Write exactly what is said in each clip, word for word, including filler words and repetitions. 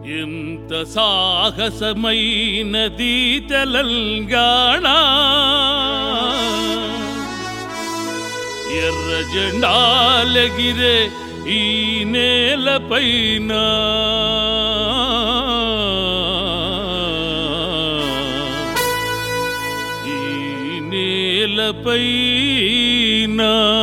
ఎంత సాహసమైనది తెలంగాణ, ఎర్ర జెండాలెగిరే ఈ నేలపైన. ఈ నేలపైన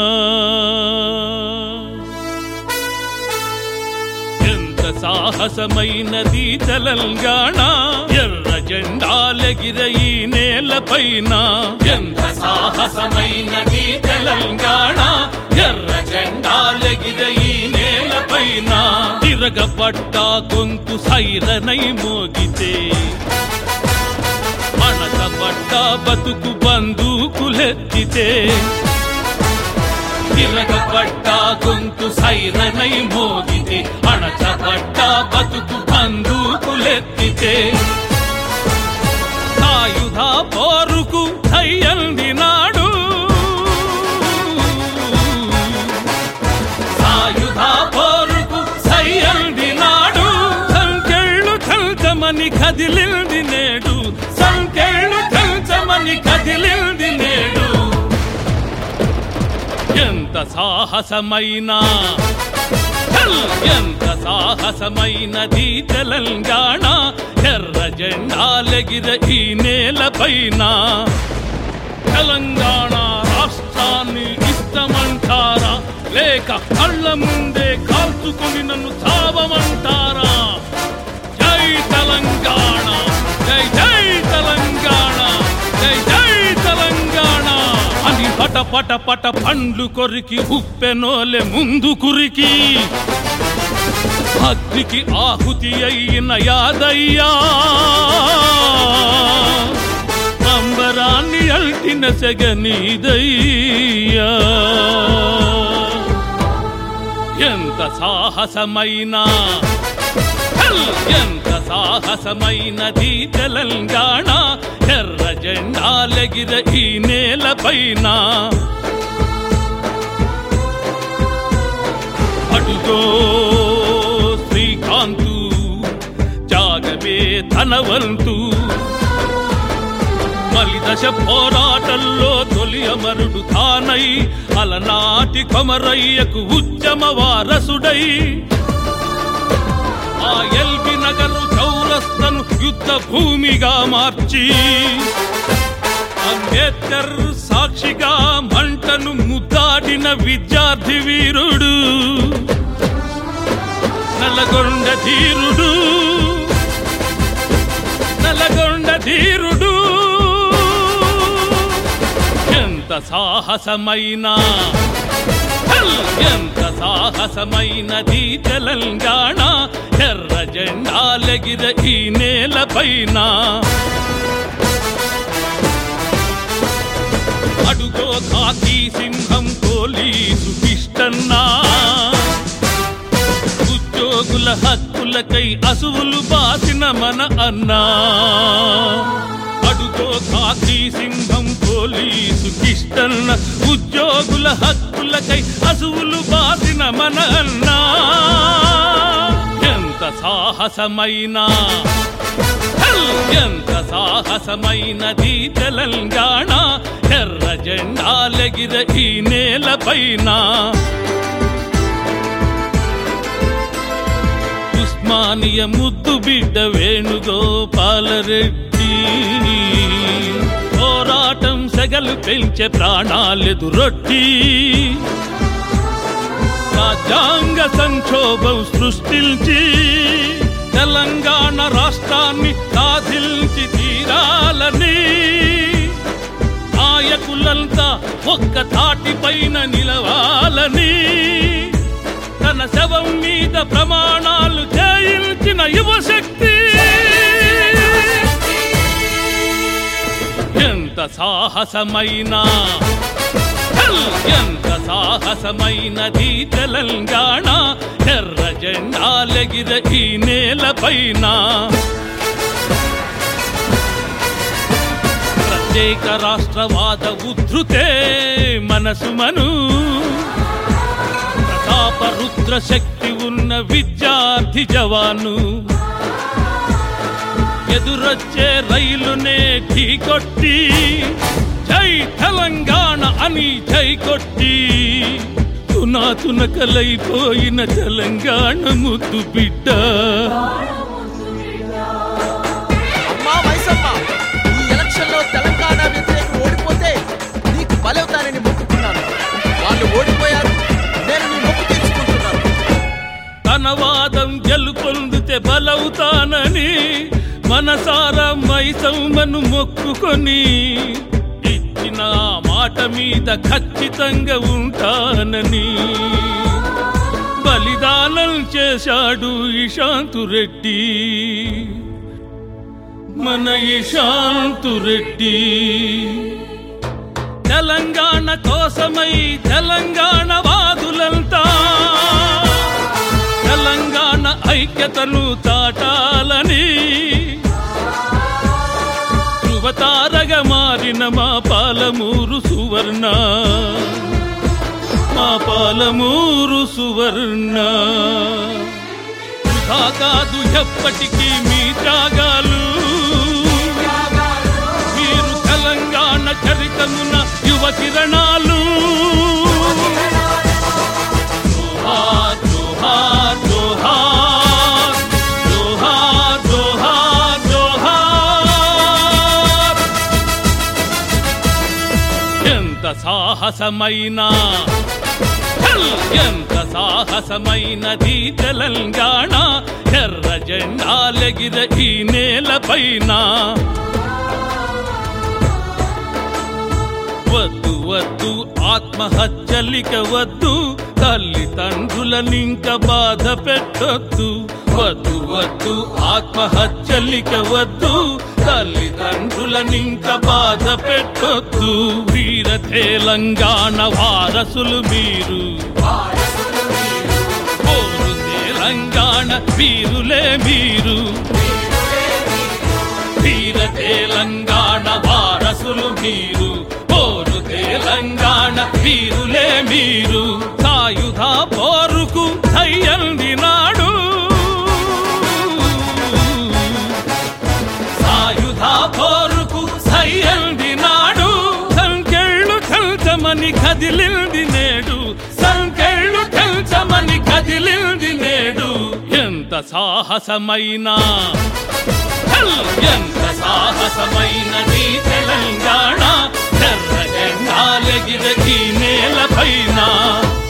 సాహసమైనది తెలంగాణ, ఎర్ర జెండాలెగిరే ఈ నేలపైన. ఎంత సాహసమైనది తెలంగాణ, ఎర్ర జెండాలెగిరే ఈ నేలపైన. తిరగబడ్డ గొంతు సైరనై మోగితే, అణకబడ్డ బతుకు బందూకులెత్తితే. తిరగబడ్డ గొంతు సైరనై మోగితే, అణచబడ్డ బతుకు బందూకులెత్తితే. సాయుధ పోరుకు దయ్యందినాడు, సాయుధ పోరుకు సయ్యందినాడు. సంకెళ్ళు చల్చమని కదిలింది నేడు, సంకెళ్ళు చల్చమని కదిలింది నేడు. ఎంత సాహసమైన, ఎంత సాహసమైనది తెలంగాణ, ఎర్ర జెండాలెగిరే ఈ నేలపైన. తెలంగాణ రాష్ట్రాన్ని ఇష్టమంటారా, లేక కళ్ళ ముందే కాల్చుకొని నన్ను చావమంటారా? జై తెలంగాణ, జై జై తెలంగాణ, జై జై తెలంగాణ అని పట పట పట పండ్లు కొరికి ఉప్పెనోలే ముందు కురికి. అగ్నికి ఆహుతి అయిన యాదయ్యా, అంబరాన్ని అల్టిన సెగనీదయ్యా. ఎంత సాహసమైన, ఎంత సాహసమైనది తెలంగాణ, ఎర్ర జెండాలెగిరే ఈ నేలపైన. అడుగో శ్రీకాంతు, జాగవే ధనవంతు. మలిదశ పోరాటంలో తొలి అమరుడు తానై, అలనాటి కొమరయ్యకు ఉద్యమ వారసుడై. ఆ ఎల్బీ నగరు చౌరస్తను యుద్ధ భూమిగా మార్చి, అంబేద్కర్ సాక్షిగా మంటను ముద్దాడిన విద్యార్థి వీరుడు, నల్లగొండ ధీరుడు, నల్లగొండ ధీరుడు. ఎంత సాహసమైన, ఎంత సాహసమైనది తెలంగాణ, ఎర్ర జెండాలెగిరే ఈ నేలపైన. అడుగో కాకి సింహం పోలీసు కిష్టన్నా, ఉద్యోగుల హక్కులకై అసువులు బాసిన మన అన్నా. అడుగో కాకి సింహం పోలీసు కిష్టన్న, ఉద్యోగుల హక్కులకై అసువులు బాసిన మన అన్నా. ఎంత సాహసమైన, ఎంత సాహసమైనది తెలంగాణ, ఎర్ర జెండాలెగిరే ఈ నేలపైన. ఉస్మానియ ముద్దు బిడ్డ వేణుగోపాలరెడ్డి, పోరాటం సెగలు పెంచే ప్రాణాలెదురొట్టి. రాజ్యాంగ సంక్షోభం సృష్టించి, తెలంగాణ రాష్ట్రాన్ని సాధించి తీరాలని. నాయకులంతా ఒక్క తాటిపైన నిలవాలని, తన శవం మీద ప్రమాణాలు చేయించిన యువశక్తి. ఎంత సాహసమైన, ఎంత సాహసమైనది తెలంగాణ, ఎర్ర జెండాలెగిరే ఈ నేలపైన. ప్రత్యేక రాష్ట్రవాద ఉద్ధృతే మనసు మను, ప్రతాప రుద్ర శక్తి ఉన్న విద్యార్థి జవాను. ఎదురొచ్చే రైలునే ఢీకొట్టి జై తెలంగాణ అని జై కొట్టి తునా తునకలైపోయిన తెలంగాణ ముద్దు బిడ్డ. అమ్మా మైసమ్మ, ఈ ఎలక్షన్ లో తెలంగాణ వ్యతిరేకులు ఓడిపోతే నీకు బలవుతానని మొక్కుకున్నాను. వాళ్ళు ఓడిపోయారు, నేను నీ మొక్కు తీర్చుకుంటున్నాను. తన వాదం గెలుపొందితే బలవుతానని మనసారా మైసమ్మను మొక్కుకొని ఇచ్చిన మాట మీద ఖచ్చితంగా ఉంటానని బలిదానం చేశాడు ఇషాంతురెడ్డి, మన ఇషాంతురెడ్డి. తెలంగాణ కోసమై తెలంగాణ వాదులంతా తెలంగాణ ఐక్యతను చాటాలని ధృవతారగా మారిన మా పాలమూరు సువర్ణ, మా పాలమూరు సువర్ణ. వృధా కాదు ఎప్పటికీ మీ త్యాగాలు, మీరు తెలంగాణ చరితమున యువ కిరణాలు. జోహార్ జోహార్ జోహార్ జోహార్ జోహార్ జోహార్. ఎంత సాహసమైనా ఎంత సాహసమైనది తెలంగాణ, ఎర్ర జెండాలెగిర ఈ నేలపైన. వద్దు వద్దు ఆత్మహత్యలిక వద్దు, తల్లిదండ్రులనింక బాధ పెట్టొద్దు. వద్దు వద్దు ఆత్మహత్యలిక వద్దు, తల్లిదండ్రులనింక బాధ పెట్టొద్దు. వీర తెలంగాణ వారసులు మీరు, ఓరు తెలంగాణ వీరులే మీరు. వీర తెలంగాణ వారసులు మీరు, ఓరు తెలంగాణ వీరులే మీరు. సాయుధ పోరుకు సయ్యంది నాడు, సాయుధ పోరుకు సయ్యంది నాడు. సంకెళ్ళు చల్చమని కదిలింది నేడు, సంకెళ్ళు చల్చమని కదిలింది నేడు. ఎంత సాహసమైనా ఎంత సాహసమైనది తెలంగాణ, ఎర్ర జెండాలెగిర ఈ నేలపైన.